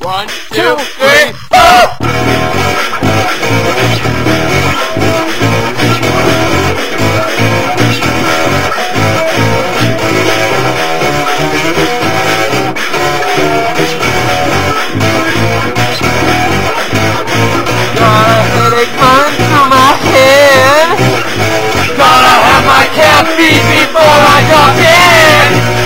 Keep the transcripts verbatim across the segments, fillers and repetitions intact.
One, two, three, four! Got a headache running through my head. Gotta have my caffeine before I go in.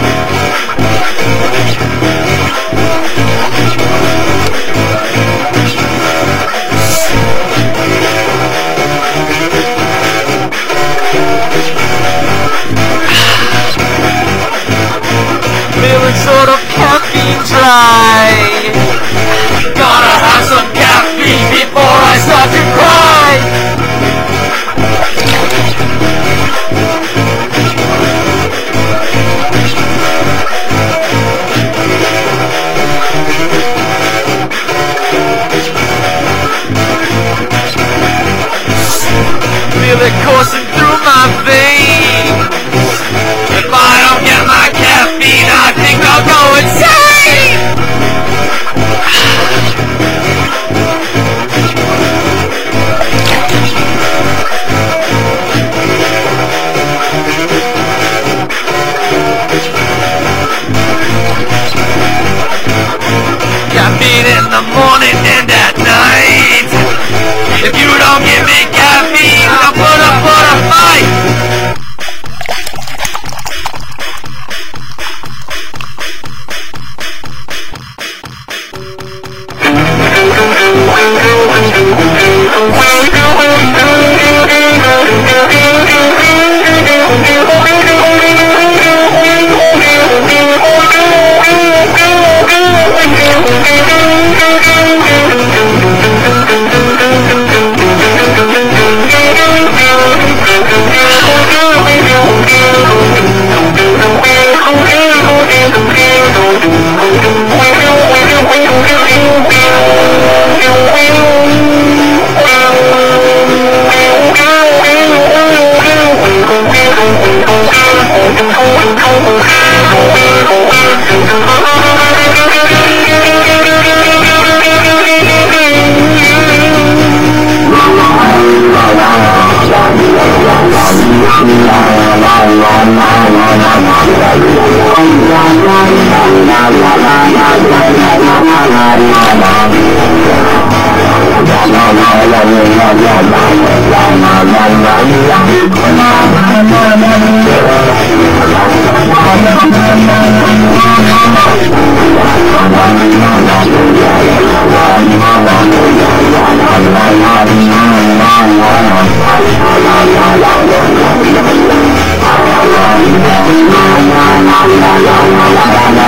Feeling sort of caffeine dry. Gotta have some caffeine before I start to cry. Feel it coursing through my veins. If I don't get my caffeine, I think I'll go insane. Caffeine in the morning and at night. If you don't give me caffeine, I'll put up for a fight. La la la la la la la la la la la